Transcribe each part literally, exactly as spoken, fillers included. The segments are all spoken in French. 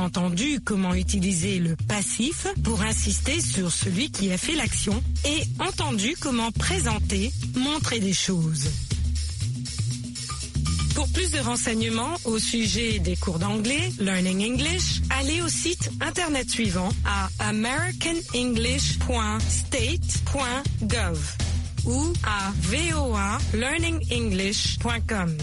entendu comment utiliser le passif pour insister sur celui qui a fait l'action et entendu comment présenter, montrer des choses. Pour plus de renseignements au sujet des cours d'anglais, Learning English, allez au site internet suivant à american english point state point gov ou à v o a learning english point com.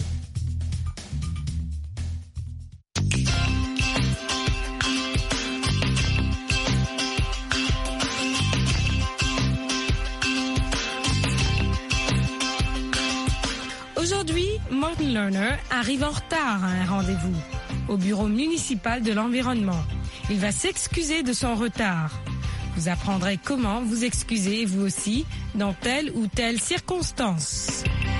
Aujourd'hui, Martin Lerner arrive en retard à un rendez-vous au bureau municipal de l'environnement. Il va s'excuser de son retard. Vous apprendrez comment vous excuser vous aussi dans telle ou telle circonstance.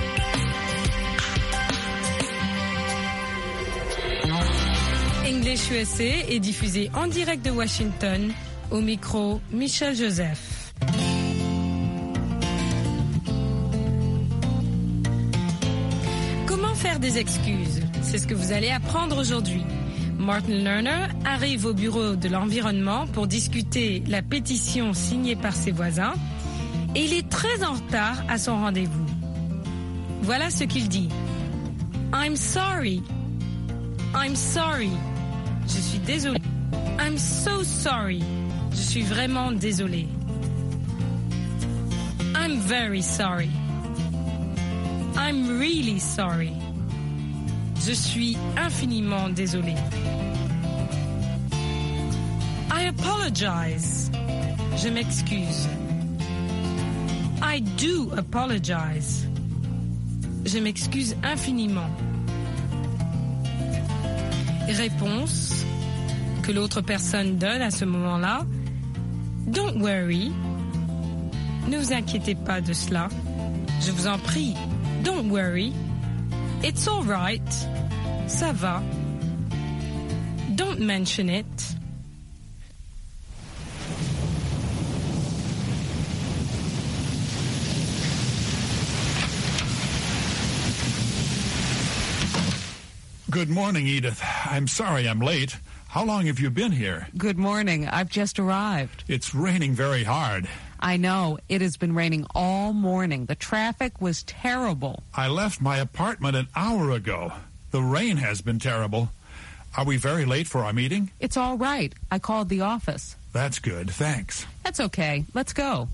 English U S A est diffusé en direct de Washington. Au micro, Michel Joseph. Faire des excuses, c'est ce que vous allez apprendre aujourd'hui. Martin Lerner arrive au bureau de l'environnement pour discuter la pétition signée par ses voisins et il est très en retard à son rendez-vous. Voilà ce qu'il dit. I'm sorry. I'm sorry. Je suis désolé. I'm so sorry. Je suis vraiment désolé. I'm very sorry. I'm really sorry. Je suis infiniment désolé. I apologize. Je m'excuse. I do apologize. Je m'excuse infiniment. Réponse que l'autre personne donne à ce moment-là. Don't worry. Ne vous inquiétez pas de cela. Je vous en prie. Don't worry. It's all right. Ça va. Don't mention it. Good morning, Edith. I'm sorry I'm late. How long have you been here? Good morning. I've just arrived. It's raining very hard. I know. It has been raining all morning. The traffic was terrible. I left my apartment an hour ago. The rain has been terrible. Are we very late for our meeting? It's all right. I called the office. That's good. Thanks. That's okay. Let's go.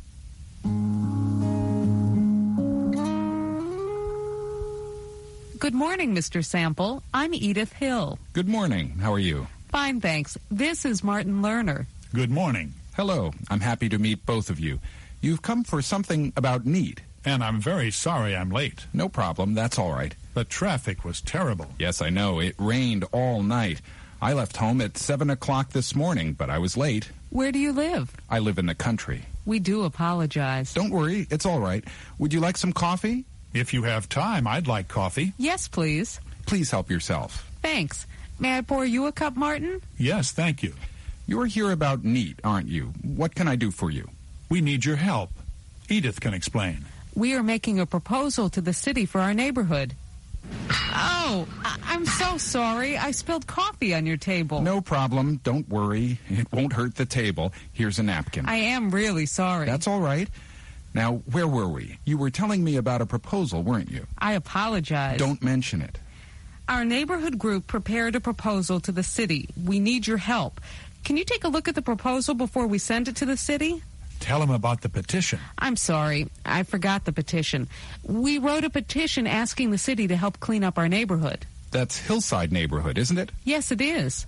Good morning, Mister Sample. I'm Edith Hill. Good morning. How are you? Fine, thanks. This is Martin Lerner. Good morning. Hello. I'm happy to meet both of you. You've come for something about need. And I'm very sorry I'm late. No problem. That's all right. The traffic was terrible. Yes, I know. It rained all night. I left home at seven o'clock this morning, but I was late. Where do you live? I live in the country. We do apologize. Don't worry. It's all right. Would you like some coffee? If you have time, I'd like coffee. Yes, please. Please help yourself. Thanks. May I pour you a cup, Martin? Yes, thank you. You're here about NEAT, aren't you? What can I do for you? We need your help. Edith can explain. We are making a proposal to the city for our neighborhood. Oh, I- I'm so sorry. I spilled coffee on your table. No problem. Don't worry. It won't hurt the table. Here's a napkin. I am really sorry. That's all right. Now, where were we? You were telling me about a proposal, weren't you? I apologize. Don't mention it. Our neighborhood group prepared a proposal to the city. We need your help. Can you take a look at the proposal before we send it to the city? Tell him about the petition. I'm sorry. I forgot the petition. We wrote a petition asking the city to help clean up our neighborhood. That's Hillside neighborhood, isn't it? Yes, it is.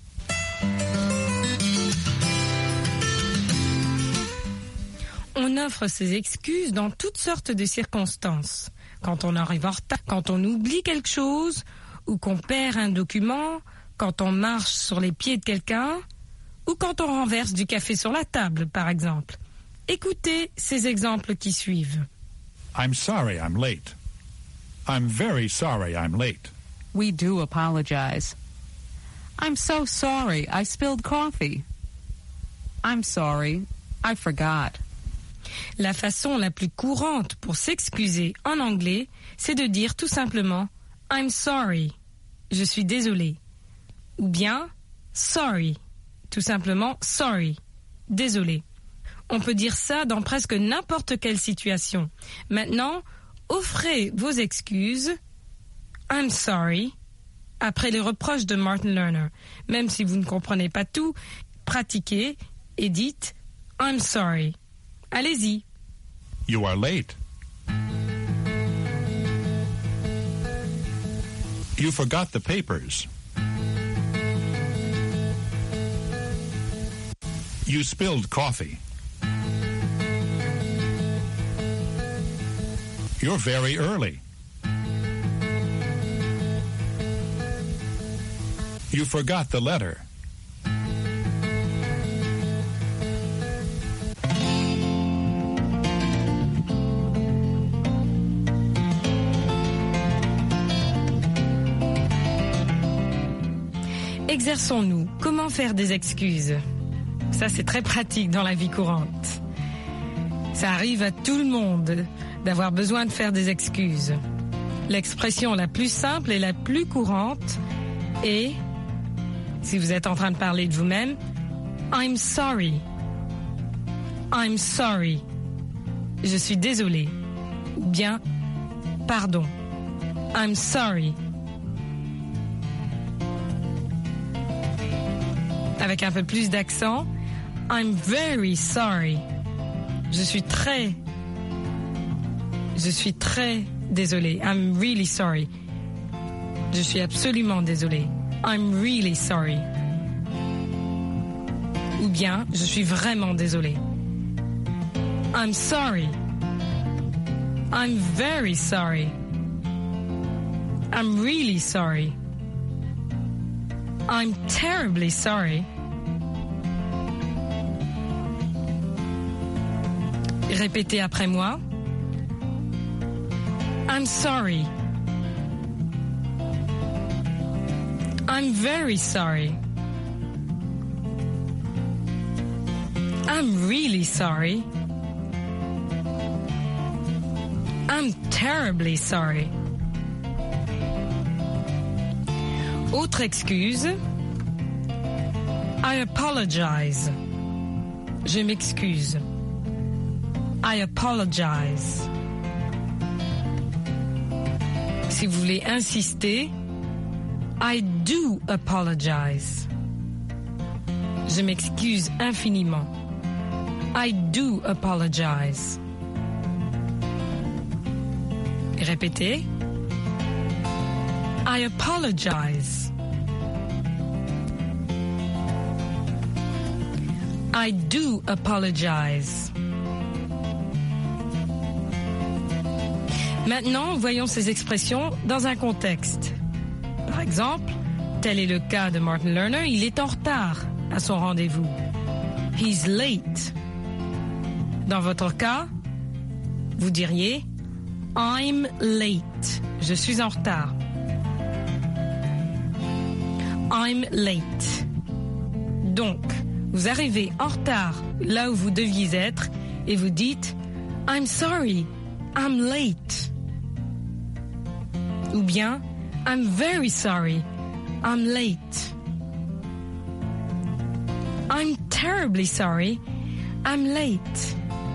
On offre ses excuses dans toutes sortes de circonstances. Quand on arrive en retard, quand on oublie quelque chose, ou qu'on perd un document, quand on marche sur les pieds de quelqu'un, ou quand on renverse du café sur la table, par exemple. Écoutez ces exemples qui suivent. I'm sorry I'm late. I'm very sorry I'm late. We do apologize. I'm so sorry I spilled coffee. I'm sorry, I forgot. La façon la plus courante pour s'excuser en anglais, c'est de dire tout simplement « I'm sorry ». Je suis désolé. Ou bien « sorry. Tout simplement sorry. Désolé. On peut dire ça dans presque n'importe quelle situation. Maintenant, offrez vos excuses. I'm sorry. Après les reproches de Martin Lerner. Même si vous ne comprenez pas tout, pratiquez et dites I'm sorry. Allez-y. You are late. You forgot the papers. You spilled coffee. You're very early. You forgot the letter. Exerçons-nous. Comment faire des excuses? Ça, c'est très pratique dans la vie courante. Ça arrive à tout le monde d'avoir besoin de faire des excuses. L'expression la plus simple et la plus courante est, si vous êtes en train de parler de vous-même, I'm sorry. I'm sorry. Je suis désolé. Ou bien, pardon. I'm sorry. Avec un peu plus d'accent, I'm very sorry. Je suis très, je suis très désolé. I'm really sorry. Je suis absolument désolé. I'm really sorry. Ou bien, je suis vraiment désolé. I'm sorry. I'm very sorry. I'm really sorry. I'm terribly sorry. Répétez après moi. I'm sorry. I'm very sorry. I'm really sorry. I'm terribly sorry. Autre excuse. I apologize. Je m'excuse. I apologize. Si vous voulez insister, I do apologize. Je m'excuse infiniment. I do apologize. Répétez. I apologize. I do apologize. Maintenant, voyons ces expressions dans un contexte. Par exemple, tel est le cas de Martin Lerner, il est en retard à son rendez-vous. He's late. Dans votre cas, vous diriez I'm late. Je suis en retard. I'm late. Donc, vous arrivez en retard là où vous deviez être et vous dites I'm sorry, I'm late. Ou bien I'm very sorry, I'm late. I'm terribly sorry, I'm late.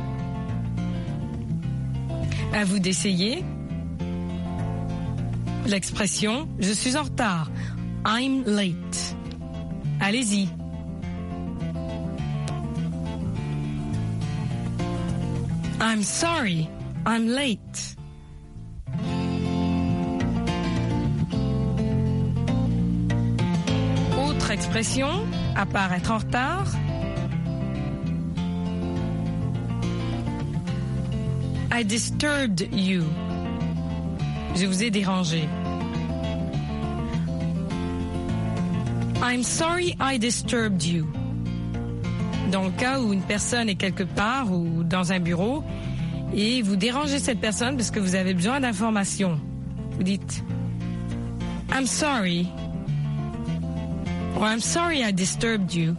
À vous d'essayer. L'expression je suis en retard. I'm late. Allez-y. I'm sorry. I'm late. Autre expression, à part être en retard. I disturbed you. Je vous ai dérangé. I'm sorry I disturbed you. Dans le cas où une personne est quelque part ou dans un bureau et vous dérangez cette personne parce que vous avez besoin d'informations. Vous dites I'm sorry. Or I'm sorry I disturbed you.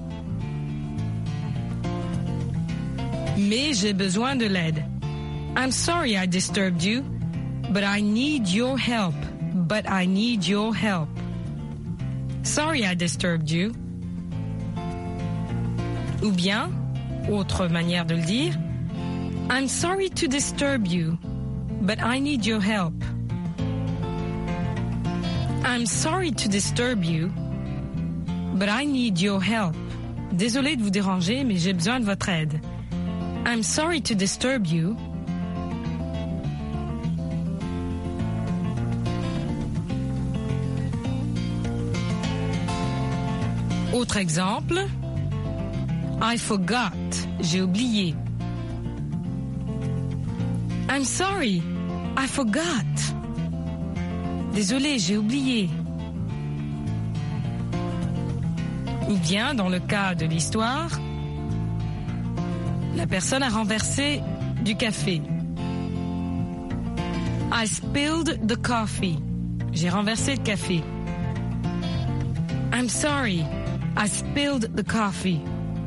Mais j'ai besoin de l'aide. I'm sorry I disturbed you, but I need your help. But I need your help. Sorry I disturbed you, Ou bien, autre manière de le dire, I'm sorry to disturb you, but I need your help. I'm sorry to disturb you, but I need your help. Désolé de vous déranger, mais j'ai besoin de votre aide. I'm sorry to disturb you. Autre exemple, I forgot, j'ai oublié. I'm sorry, I forgot. Désolé, j'ai oublié. Ou bien, dans le cas de l'histoire, la personne a renversé du café. I spilled the coffee. J'ai renversé le café. I'm sorry, I spilled the coffee.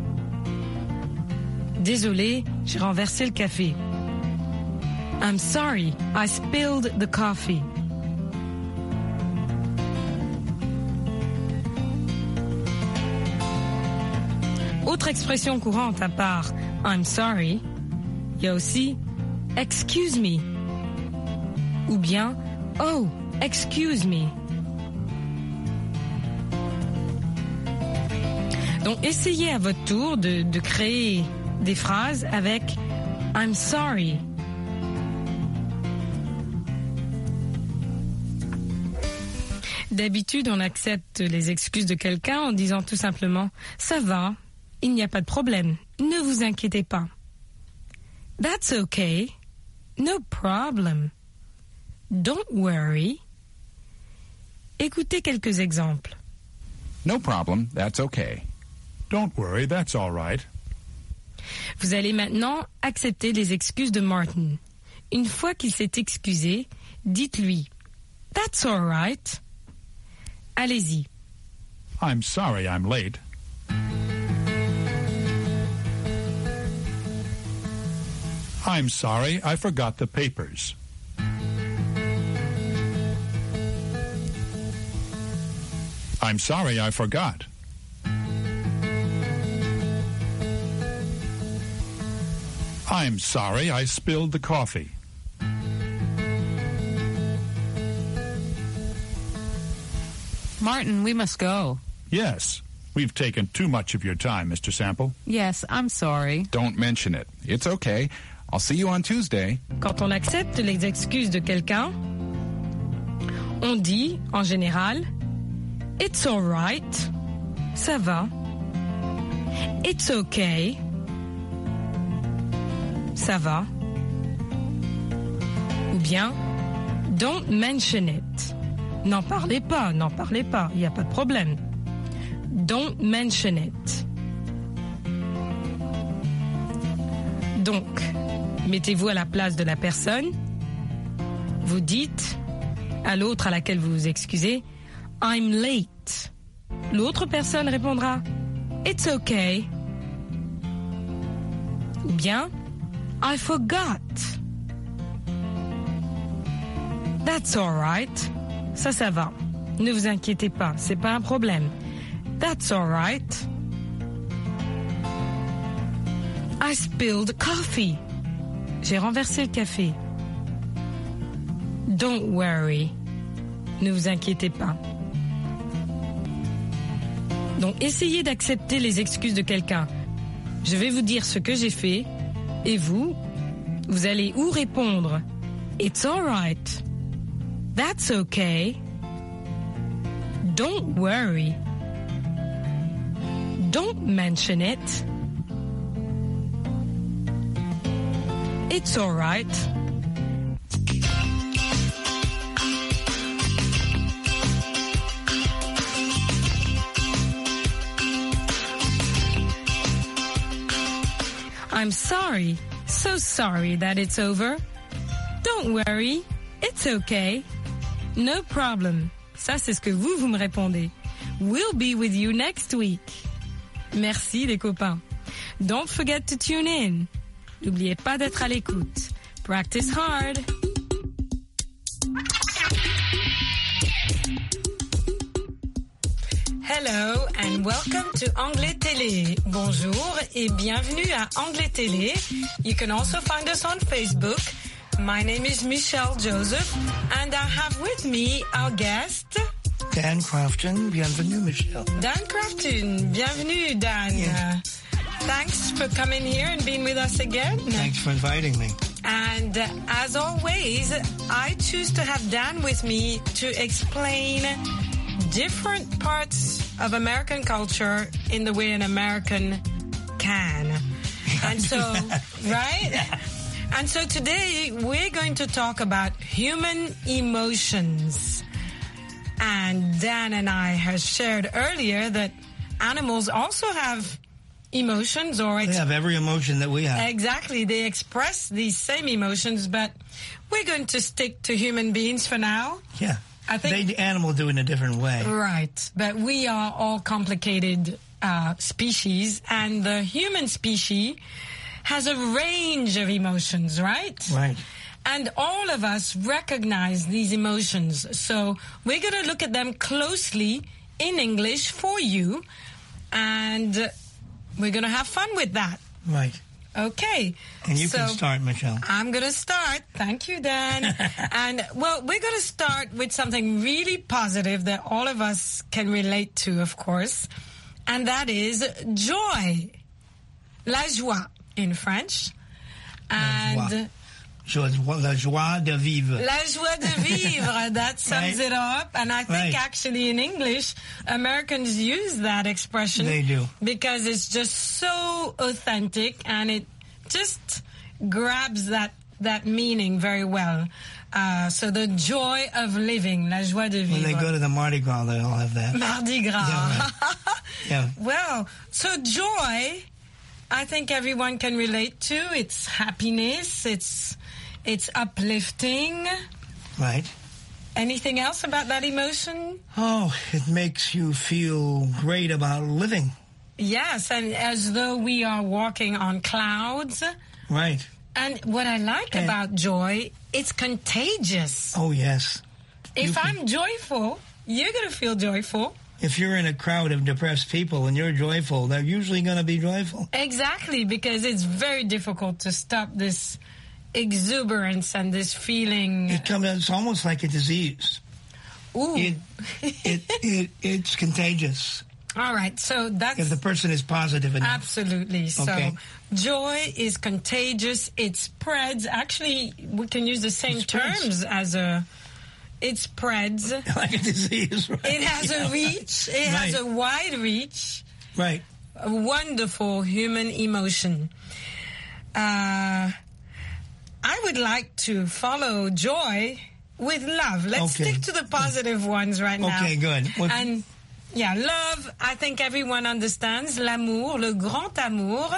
Désolé, j'ai renversé le café. I'm sorry, I spilled the coffee. Autre expression courante à part I'm sorry, il y a aussi excuse me ou bien oh, excuse me. Donc essayez à votre tour de, de créer des phrases avec I'm sorry. D'habitude, on accepte les excuses de quelqu'un en disant tout simplement « ça va, il n'y a pas de problème, ne vous inquiétez pas ». « That's okay, no problem, don't worry ». Écoutez quelques exemples. No problem, that's okay. Don't worry, that's all right. Vous allez maintenant accepter les excuses de Martin. Une fois qu'il s'est excusé, dites-lui « That's all right ». Allez-y. I'm sorry I'm late. I'm sorry I forgot the papers. I'm sorry I forgot. I'm sorry I spilled the coffee. Martin, we must go. Yes, we've taken too much of your time, Mister Sample. Yes, I'm sorry. Don't mention it. It's okay. I'll see you on Tuesday. Quand on accepte les excuses de quelqu'un, on dit, en général, « It's all right »,« ça va »,« It's okay »,« ça va », ou bien « Don't mention it ». N'en parlez pas, n'en parlez pas, il n'y a pas de problème. Don't mention it. Donc, mettez-vous à la place de la personne. Vous dites à l'autre à laquelle vous vous excusez, I'm late. L'autre personne répondra, It's okay. Ou bien, I forgot. That's all right. Ça, ça va. Ne vous inquiétez pas, c'est pas un problème. That's all right. I spilled coffee. J'ai renversé le café. Don't worry. Ne vous inquiétez pas. Donc, essayez d'accepter les excuses de quelqu'un. Je vais vous dire ce que j'ai fait, et vous, vous allez ou répondre It's all right. That's okay. Don't worry. Don't mention it. It's all right. I'm sorry, so sorry that it's over. Don't worry, it's okay. No problem. Ça, c'est ce que vous, vous me répondez. We'll be with you next week. Merci les copains. Don't forget to tune in. N'oubliez pas d'être à l'écoute. Practice hard. Hello and welcome to Anglais Télé. Bonjour et bienvenue à Anglais Télé. You can also find us on Facebook. My name is Michelle Joseph and I have with me our guest, Dan Crafton. Bienvenue, Michelle. Dan Crafton. Bienvenue, Dan. Yeah. Uh, thanks for coming here and being with us again. Thanks for inviting me. And uh, as always, I choose to have Dan with me to explain different parts of American culture in the way an American can. And so, right? And so today we're going to talk about human emotions. And Dan and I have shared earlier that animals also have emotions, or They have every emotion that we have. exactly, they express these same emotions, but we're going to stick to human beings for now. Yeah. I think- They, the animal do it in a different way. Right, but we are all complicated uh, species, and the human species has a range of emotions, right? Right. And all of us recognize these emotions. So we're going to look at them closely in English for you, and we're going to have fun with that. Right. Okay. And you so can start, Michelle. I'm going to start. Thank you, Dan. And, well, we're going to start with something really positive that all of us can relate to, of course, and that is joy. La joie in French. And joie. La joie de vivre. la joie de vivre, that sums Right. it up. And I think Right. actually in English, Americans use that expression. They do. Because it's just so authentic and it just grabs that, that meaning very well. Uh, so the joy of living, la joie de When vivre. they go to the Mardi Gras, they all have that. Mardi Gras. Yeah, Yeah. Well, so joy, I think everyone can relate to. It's happiness. It's it's uplifting. Right. Anything else about that emotion? Oh, it makes you feel great about living. Yes, and as though we are walking on clouds. Right. And what I like And- about joy, it's contagious. Oh, yes. If you can- I'm joyful, you're going to feel joyful. If you're in a crowd of depressed people and you're joyful, they're usually going to be joyful. Exactly, because it's very difficult to stop this exuberance and this feeling. It comes. It's almost like a disease. Ooh. It, it, it, it's contagious All right, so that's if the person is positive enough. absolutely so. Okay. Joy is contagious. It spreads. Actually, we can use the same It spreads. terms as a. It spreads. Like a disease, right? It has Yeah. a reach. It has Right. a wide reach. Right. A wonderful human emotion. Uh, I would like to follow joy with love. Let's Okay. stick to the positive ones right now. Okay, good. What- And yeah, love, I think everyone understands. L'amour, le grand amour,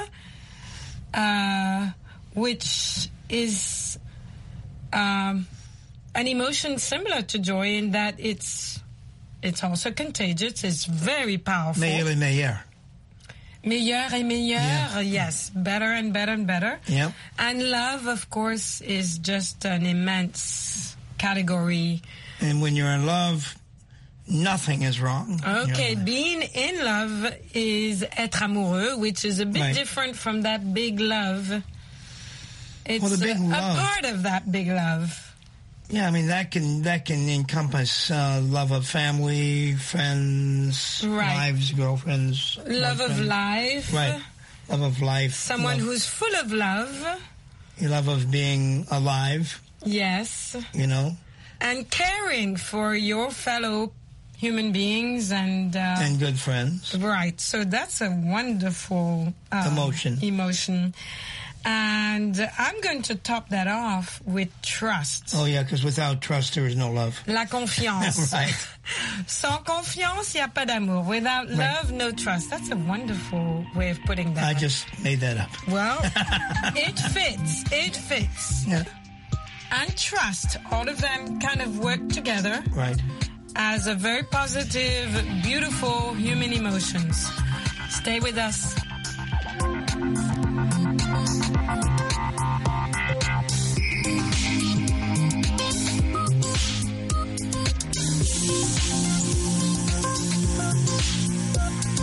uh, which is um, an emotion similar to joy in that it's it's also contagious. It's very powerful. Meilleur et meilleur. Meilleur et meilleur, Yeah. yes. Better and better and better. Yep. And love, of course, is just an immense category. And when you're in love, nothing is wrong. Okay, You know, being in love is être amoureux, which is a bit Right. different from that big love. It's Well, the big a, love- a part of that big love. Yeah, I mean that can that can encompass uh, love of family, friends, Right. wives, girlfriends, Love of boyfriends. life. Right. Love of life. Someone love, who's full of love. love of being alive. Yes. You know, And caring for your fellow human beings and... Uh, and good friends. Right, so that's a wonderful uh, Emotion. Emotion, and I'm going to top that off with trust. Oh yeah, because without trust there is no love. La confiance. Right. Sans confiance, il n'y a pas d'amour. Without love, no trust. That's a wonderful way of putting that. I just made that up. Well, it fits. It fits. Yeah. And trust, all of them kind of work together Right. as a very positive, beautiful human emotions. Stay with us.